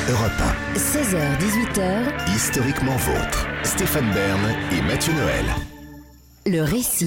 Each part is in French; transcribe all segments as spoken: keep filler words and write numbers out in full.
Europe un. seize heures dix-huit heures. Historiquement vôtre. Stéphane Bern et Mathieu Noël. Le récit.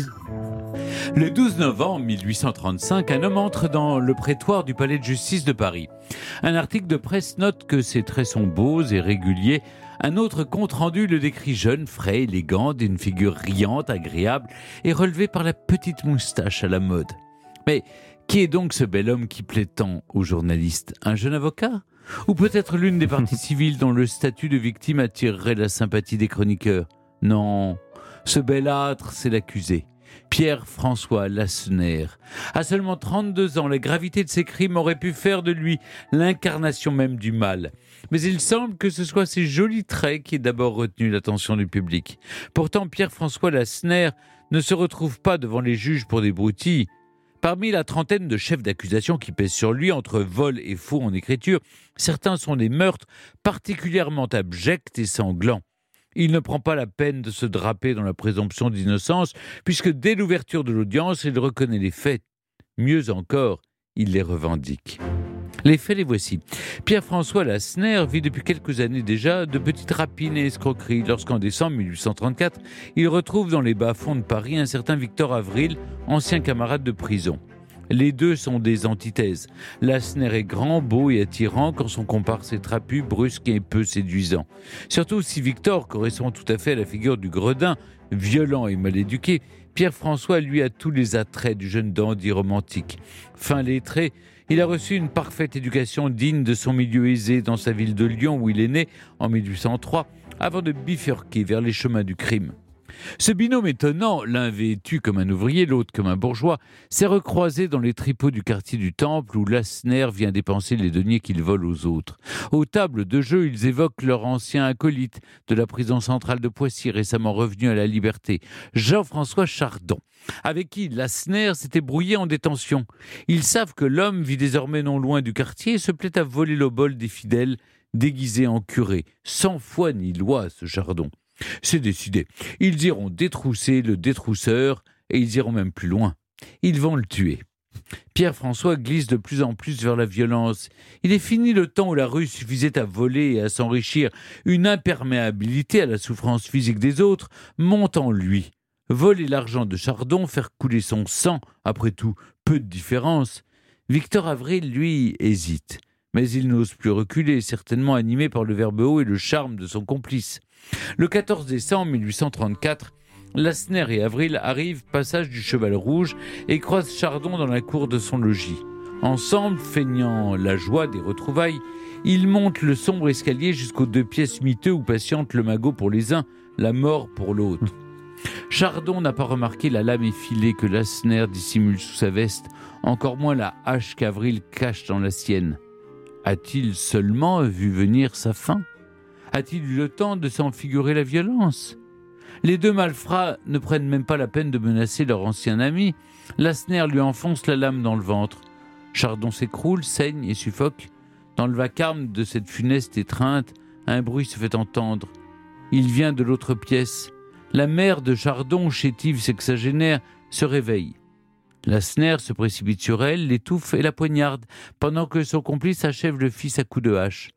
Le douze novembre mille huit cent trente-cinq, un homme entre dans le prétoire du palais de justice de Paris. Un article de presse note que ses traits sont beaux et réguliers. Un autre compte-rendu le décrit jeune, frais, élégant, d'une figure riante, agréable et relevé par la petite moustache à la mode. Mais qui est donc ce bel homme qui plaît tant aux journalistes ? Un jeune avocat ? Ou peut-être l'une des parties civiles dont le statut de victime attirerait la sympathie des chroniqueurs ? Non, ce bel âtre, c'est l'accusé. Pierre-François Lacenaire. À seulement trente-deux ans, la gravité de ses crimes aurait pu faire de lui l'incarnation même du mal. Mais il semble que ce soit ses jolis traits qui aient d'abord retenu l'attention du public. Pourtant, Pierre-François Lacenaire ne se retrouve pas devant les juges pour des broutilles. Parmi la trentaine de chefs d'accusation qui pèsent sur lui, entre vol et faux en écriture, certains sont des meurtres particulièrement abjects et sanglants. Il ne prend pas la peine de se draper dans la présomption d'innocence, puisque dès l'ouverture de l'audience, il reconnaît les faits. Mieux encore, il les revendique. Les faits, les voici. Pierre-François Lacenaire vit depuis quelques années déjà de petites rapines et escroqueries, lorsqu'en décembre mille huit cent trente-quatre, il retrouve dans les bas-fonds de Paris un certain Victor Avril, ancien camarade de prison. Les deux sont des antithèses. Lacenaire est grand, beau et attirant, quand son comparse est trapu, brusque et peu séduisant. Surtout si Victor correspond tout à fait à la figure du gredin, violent et mal éduqué, Pierre-François lui a tous les attraits du jeune dandy romantique. Fin lettré, il a reçu une parfaite éducation digne de son milieu aisé dans sa ville de Lyon où il est né en mille huit cent trois, avant de bifurquer vers les chemins du crime. Ce binôme étonnant, l'un vêtu comme un ouvrier, l'autre comme un bourgeois, s'est recroisé dans les tripots du quartier du Temple où Lacenaire vient dépenser les deniers qu'il vole aux autres. Aux tables de jeu, ils évoquent leur ancien acolyte de la prison centrale de Poissy, récemment revenu à la liberté, Jean-François Chardon, avec qui Lacenaire s'était brouillé en détention. Ils savent que l'homme vit désormais non loin du quartier et se plaît à voler l'obol des fidèles déguisés en curé. Sans foi ni loi, ce Chardon. C'est décidé. Ils iront détrousser le détrousseur et ils iront même plus loin. Ils vont le tuer. Pierre-François glisse de plus en plus vers la violence. Il est fini le temps où la rue suffisait à voler et à s'enrichir. Une imperméabilité à la souffrance physique des autres monte en lui. Voler l'argent de Chardon, faire couler son sang, après tout, peu de différence. Victor Avril, lui, hésite. Mais il n'ose plus reculer, certainement animé par le verbe haut et le charme de son complice. Le quatorze décembre mille huit cent trente-quatre, Lacenaire et Avril arrivent passage du Cheval Rouge et croisent Chardon dans la cour de son logis. Ensemble, feignant la joie des retrouvailles, ils montent le sombre escalier jusqu'aux deux pièces miteux où patiente le magot pour les uns, la mort pour l'autre. Chardon n'a pas remarqué la lame effilée que Lacenaire dissimule sous sa veste, encore moins la hache qu'Avril cache dans la sienne. A-t-il seulement vu venir sa fin ? A-t-il eu le temps de s'en figurer la violence ? Les deux malfrats ne prennent même pas la peine de menacer leur ancien ami. Lacenaire lui enfonce la lame dans le ventre. Chardon s'écroule, saigne et suffoque. Dans le vacarme de cette funeste étreinte, un bruit se fait entendre. Il vient de l'autre pièce. La mère de Chardon, chétive sexagénaire, se réveille. Lacenaire se précipite sur elle, l'étouffe et la poignarde, pendant que son complice achève le fils à coups de hache.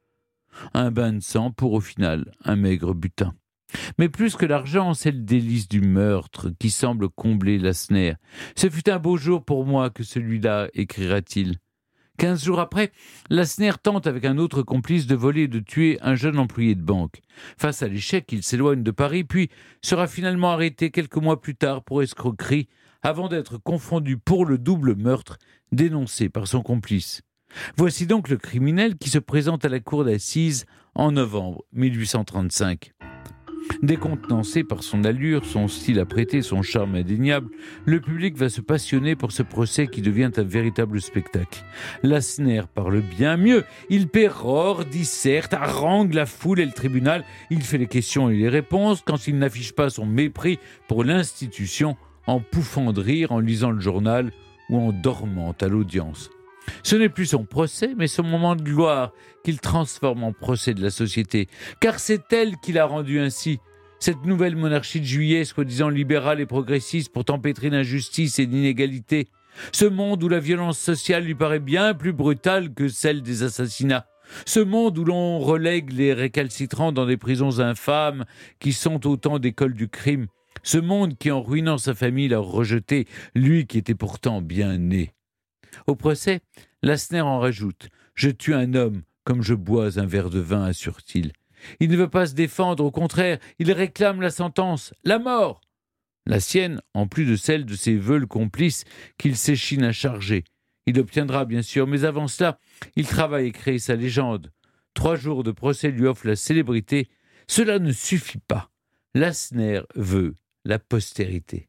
Un bain de sang pour, au final, un maigre butin. Mais plus que l'argent, c'est le délice du meurtre qui semble combler Lacenaire. « Ce fut un beau jour pour moi que celui-là », écrira-t-il. Quinze jours après, Lacenaire tente avec un autre complice de voler et de tuer un jeune employé de banque. Face à l'échec, il s'éloigne de Paris, puis sera finalement arrêté quelques mois plus tard pour escroquerie, avant d'être confondu pour le double meurtre dénoncé par son complice. Voici donc le criminel qui se présente à la cour d'assises en novembre mille huit cent trente-cinq. Décontenancé par son allure, son style apprêté, son charme indéniable, le public va se passionner pour ce procès qui devient un véritable spectacle. Lacenaire parle bien mieux, il pérore, disserte, harangue la foule et le tribunal, il fait les questions et les réponses quand il n'affiche pas son mépris pour l'institution en pouffant de rire, en lisant le journal ou en dormant à l'audience. Ce n'est plus son procès, mais son moment de gloire qu'il transforme en procès de la société. Car c'est elle qui l'a rendu ainsi. Cette nouvelle monarchie de juillet, soi-disant libérale et progressiste, pourtant pétrie d'injustice et d'inégalité. Ce monde où la violence sociale lui paraît bien plus brutale que celle des assassinats. Ce monde où l'on relègue les récalcitrants dans des prisons infâmes qui sont autant d'écoles du crime. Ce monde qui, en ruinant sa famille, l'a rejeté, lui qui était pourtant bien né. Au procès, Lassner en rajoute « Je tue un homme comme je bois un verre de vin », assure-t-il. Il ne veut pas se défendre, au contraire, il réclame la sentence, la mort. La sienne, en plus de celle de ses veules complices qu'il s'échine à charger. Il obtiendra, bien sûr, mais avant cela, il travaille et crée sa légende. Trois jours de procès lui offrent la célébrité. Cela ne suffit pas. Lassner veut la postérité.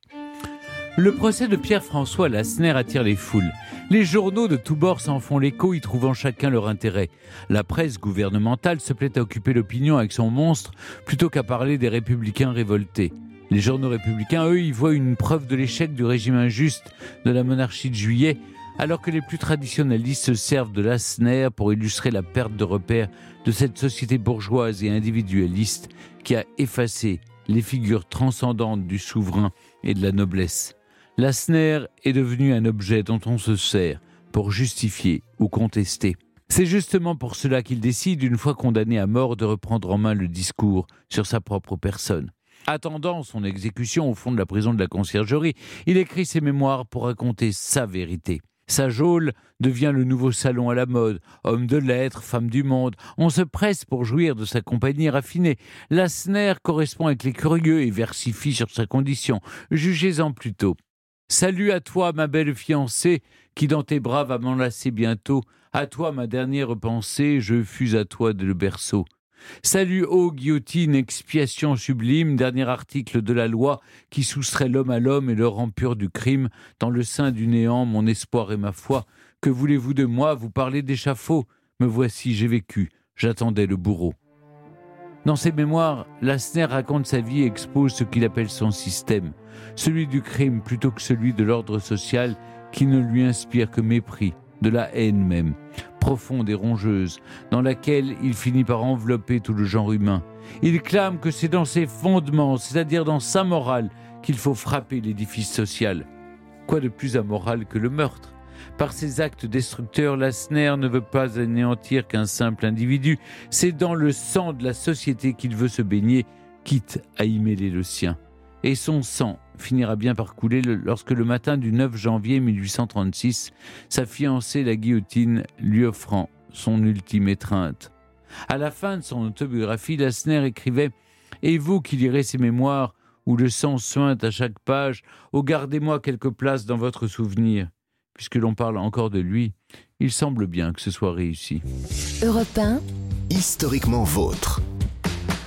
Le procès de Pierre-François Lassner attire les foules. Les journaux de tous bords s'en font l'écho, y trouvant chacun leur intérêt. La presse gouvernementale se plaît à occuper l'opinion avec son monstre plutôt qu'à parler des républicains révoltés. Les journaux républicains, eux, y voient une preuve de l'échec du régime injuste de la monarchie de Juillet, alors que les plus traditionnalistes se servent de Lassner pour illustrer la perte de repères de cette société bourgeoise et individualiste qui a effacé les figures transcendantes du souverain et de la noblesse. Lassner est devenu un objet dont on se sert pour justifier ou contester. C'est justement pour cela qu'il décide, une fois condamné à mort, de reprendre en main le discours sur sa propre personne. Attendant son exécution au fond de la prison de la Conciergerie, il écrit ses mémoires pour raconter sa vérité. Sa geôle devient le nouveau salon à la mode. Homme de lettres, femme du monde, on se presse pour jouir de sa compagnie raffinée. Lassner correspond avec les curieux et versifie sur sa condition. Jugez-en plutôt. Salut à toi, ma belle fiancée, qui dans tes bras va m'enlacer bientôt. À toi, ma dernière pensée, je fus à toi dès le berceau. Salut, ô guillotine, expiation sublime, dernier article de la loi qui soustrait l'homme à l'homme et le rend pur du crime. Dans le sein du néant, mon espoir et ma foi. Que voulez-vous de moi? Vous parlez d'échafaud. Me voici, j'ai vécu, j'attendais le bourreau. Dans ses mémoires, Lassner raconte sa vie et expose ce qu'il appelle son système, celui du crime plutôt que celui de l'ordre social qui ne lui inspire que mépris, de la haine même, profonde et rongeuse, dans laquelle il finit par envelopper tout le genre humain. Il clame que c'est dans ses fondements, c'est-à-dire dans sa morale, qu'il faut frapper l'édifice social. Quoi de plus amoral que le meurtre? Par ses actes destructeurs, Lassner ne veut pas anéantir qu'un simple individu. C'est dans le sang de la société qu'il veut se baigner, quitte à y mêler le sien. Et son sang finira bien par couler lorsque le matin du neuf janvier mille huit cent trente-six, sa fiancée, la guillotine, lui offrant son ultime étreinte. À la fin de son autobiographie, Lassner écrivait « Et vous qui lirez ces mémoires, où le sang suinte à chaque page, oh gardez-moi quelque place dans votre souvenir. » Puisque l'on parle encore de lui, il semble bien que ce soit réussi. Europe un. Historiquement vôtre.